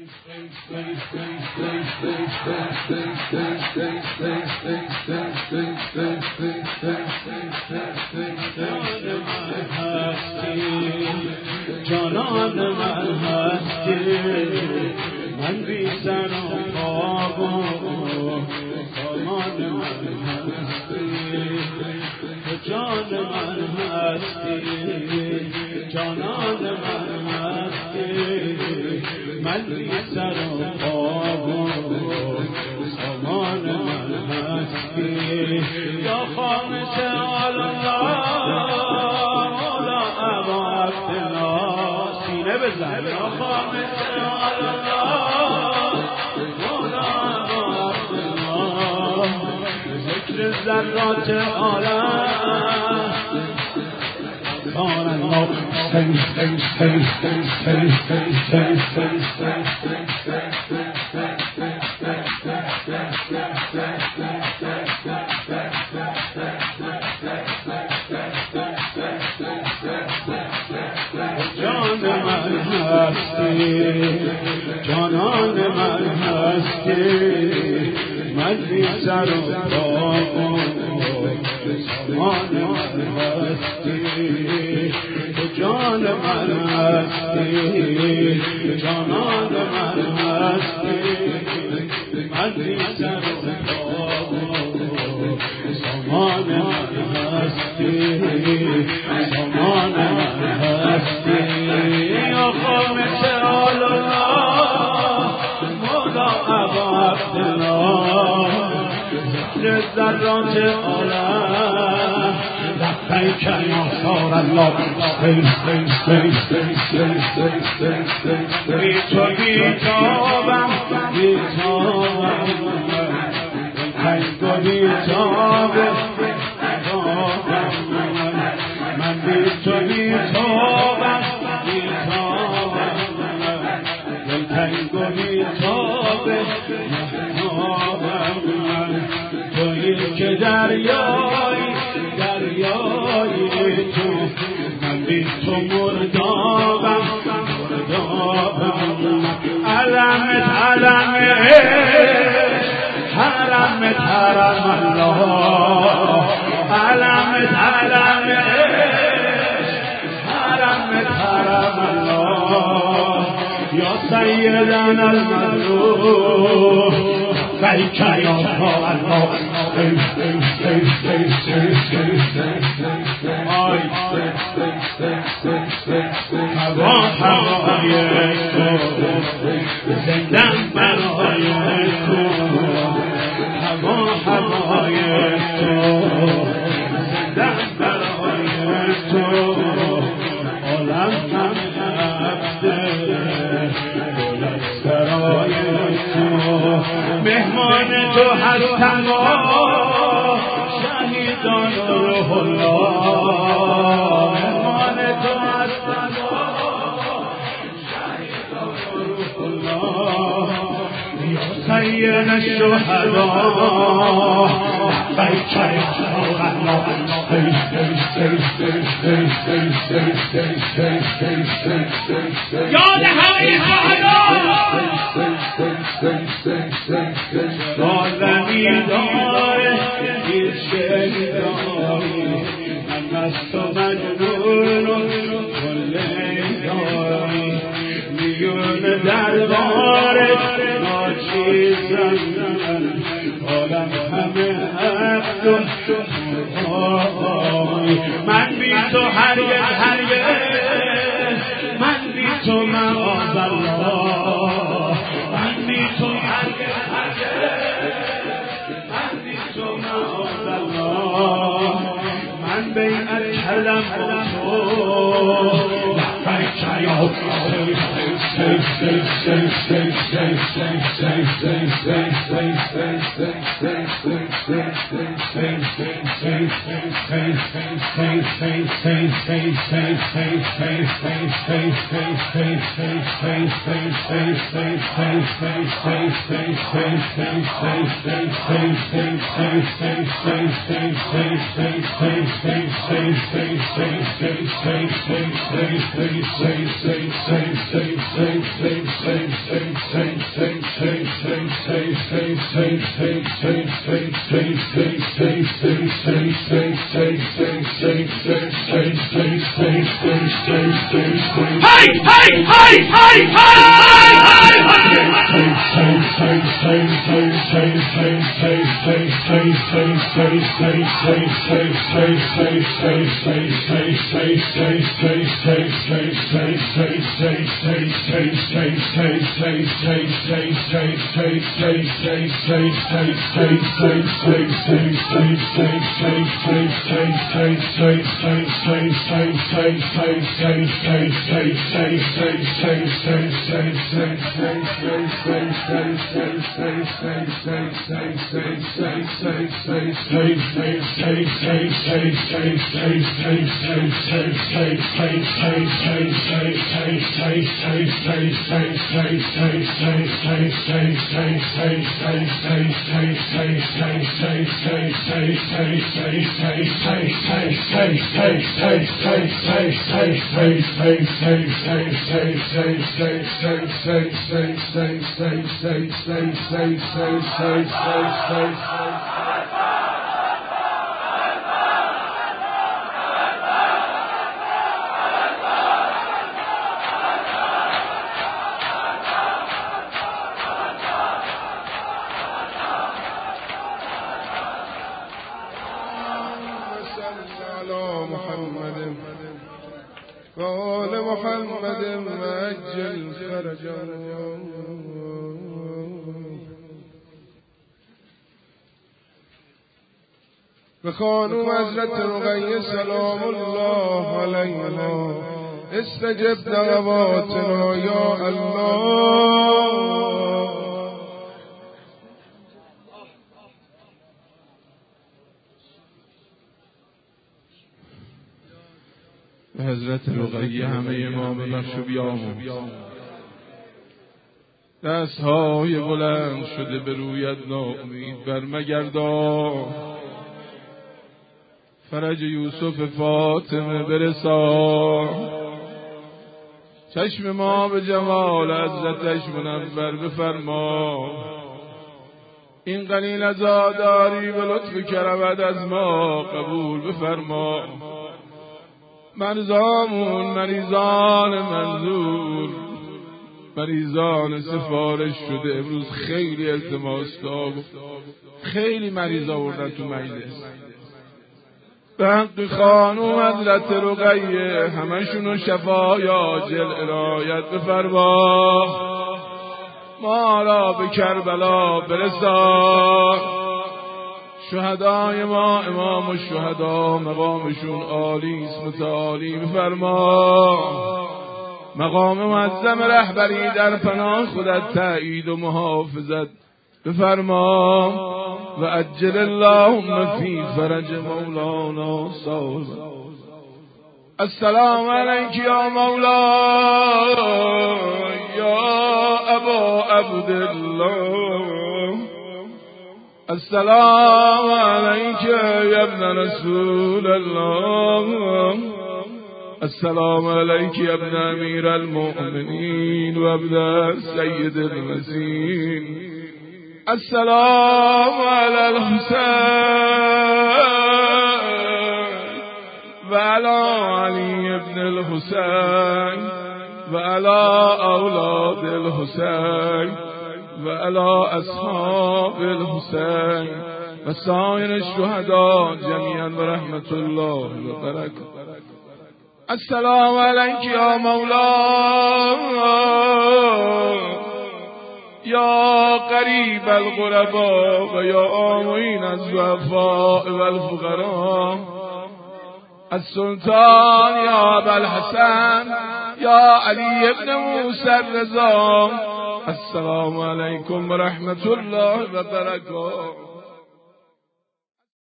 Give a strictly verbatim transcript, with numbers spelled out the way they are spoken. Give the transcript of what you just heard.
جانان من هستی من بی سر و پا و سامان من هستی تو جان من هستی جانان من هستی من بی سر و پا و سامان من هستی یا خامس الله مولا ابا عبدالله سینه بزن یا خامس الله مولا ابا عبدالله ذکر ذرات عالم سبحان الله سن سن سن سن سن سن سن جان من هستی جانان من هستی من بی سر و پا سامان من هستی تو جان من هستی جانان من هستی من بی سر و پا سامان من هستی سامان من هستی یا خامس الله مولا ابا عبدالله ذکر ذرات عالم لبیک یا سار الله بی تو بیتابم بیتابم تنگ و بیتابم من بی تو بیتابم بیتابم تنگ و بیتابم تویی که دریایی دریایی تو من بی تو مردابم مردابم علمت علمت علمت حرم الله علمت علمت علمت حرم الله یا سیدنا المظلوم لبیک یا الله هوا هوای تو زندم برای تو هوا هوای تو زندم برای تو عالم هم عبده دولت سرای تو مهمان تو هستم شهیدان روح الله مهمان تو هستم شهیدان روح الله یا سید الشهداء لبیک یا الله یاد همه شهداء عالمی داره این شهدایی من مست و مجنون و کل داری میون دربارش ناچیزم عالم همه عبد و شهدایی من بی تو هرگز هرگز من بی تو معاذ الله من بی تو هرگز هرگز من بی تو معاذ الله من بیعت کردم با تو لبیک یا الله Say, say, say, say, say, say, say, say, say, بخانو حضرت رقیه سلام الله علیها استجب دعواتنا یا الله. به حضرت رقیه همه ما ببخش و بیامرز. دستهای بلند شده به رویت ناامید برمگردان. فرج یوسف فاطمه برسان. چشم ما به جمال حضرتش منور بفرما. این قلیل عزاداری به لطف کرمت از ما قبول بفرما. مرزامون مریضان منظور، مریضان سفارش شده امروز خیلی التماس دار، خیلی مریض آوردن تو مجلس. به حق خانوم حضرت رقیه همشونو شفای عاجل عنایت بفرما. ما را به کربلا برسان. شهدای ما امام الشهدا مقامشون عالی است متعالی بفرما. مقام معظم رهبری در پناه خودت تأیید و محافظت بفرما. و عجل اللهم فی فرج مولانا صاحب. السلام علیک یا مولا یا ابا عبدالله. السلام علیک یا ابن رسول الله. السلام علیک یا ابن امیر المؤمنین و ابن سید المسین. السلام علی الحسین و علی علی ابن الحسین و علی اولاد الحسین و علی اصحاب الحسین و سایر الشهداء جمیعا و رحمت الله و برکاته. السلام علیک یا مولا یا قریب الغرباء و یا معین الضعفاء و الفقراء. السلطان یا ابا الحسن یا علی ابن موسی الرضا. السلام علیکم و رحمت الله و برکاته.